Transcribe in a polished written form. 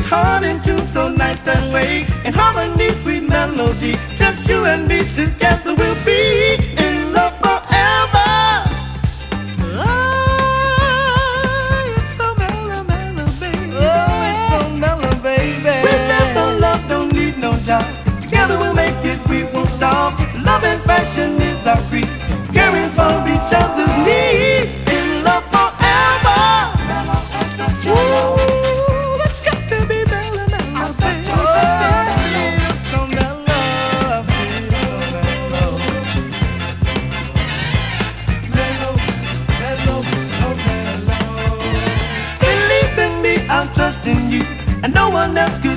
heart in tune so nice that way. In harmony, sweet melody, just you and me together we'll be in love forever. Oh, it's so mellow, mellow, baby. Oh, it's so mellow, baby. We'll live no love, don't need no job. Together we'll make it, we won't stop. Love and passion is our creed, caring for each other's needs. In love forever. Ooh, it's got to be mellow, mellow, baby. Oh, it's so mellow, it's so mellow. Mellow, mellow, mellow. Believe in me, I'll trust in you, and no one else could